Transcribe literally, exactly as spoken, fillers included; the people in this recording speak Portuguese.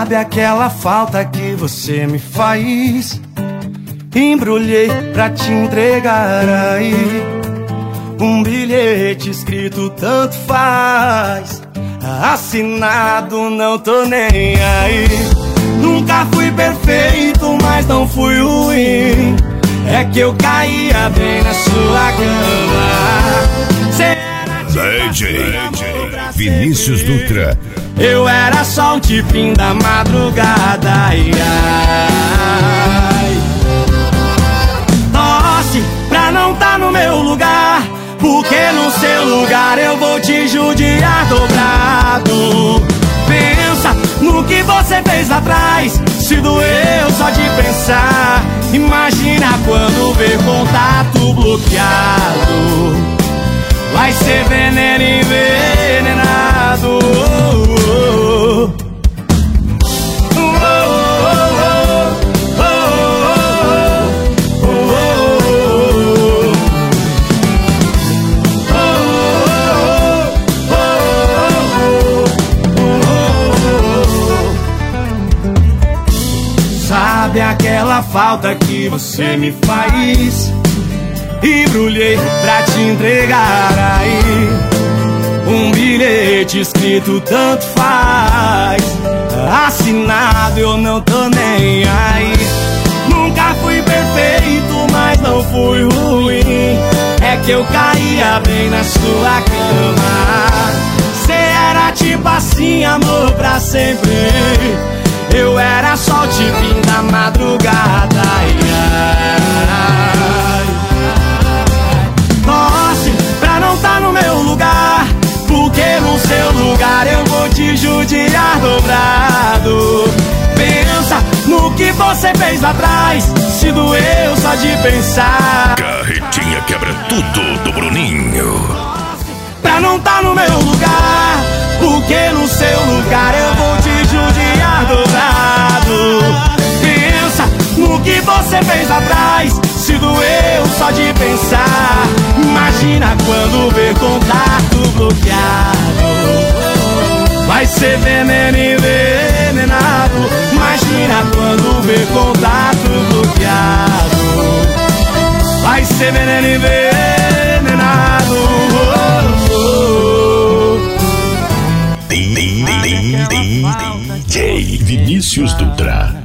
Sabe aquela falta que você me faz? Embrulhei pra te entregar aí um bilhete escrito tanto faz, assinado não tô nem aí. Nunca fui perfeito, mas não fui ruim. É que eu caía bem na sua cama. Cê era D J Vinícius Dutra. Eu era só um tipinho da madrugada. Ai, ai. Torce pra não tá no meu lugar, porque no seu lugar eu vou te judiar dobrado. Pensa no que você fez lá atrás, se doeu só de pensar. Imagina quando vê contato bloqueado, vai ser veneno envenenado. Sabe aquela falta que você me faz? Embrulhei pra te entregar aí um bilhete escrito tanto faz, assinado eu não tô nem aí. Nunca fui perfeito, mas não fui ruim. É que eu caía bem na sua cama. Cê era tipo assim, amor pra sempre. Eu era só o tipinho da madrugada. Ai, ai. Torce pra não tá no meu lugar, porque no seu lugar eu vou te judiar dobrado. Pensa no que você fez lá atrás, se doeu só de pensar. Carretinha quebra tudo do Bruninho. Pra não tá no meu lugar, porque no seu lugar eu vou te judiar dobrado. Pensa no que você fez lá atrás, se doeu só de pensar. Imagina quando ver contato bloqueado, vai ser veneno envenenado. Imagina quando ver contato bloqueado, vai ser veneno envenenado. D J Vinícius Dutra.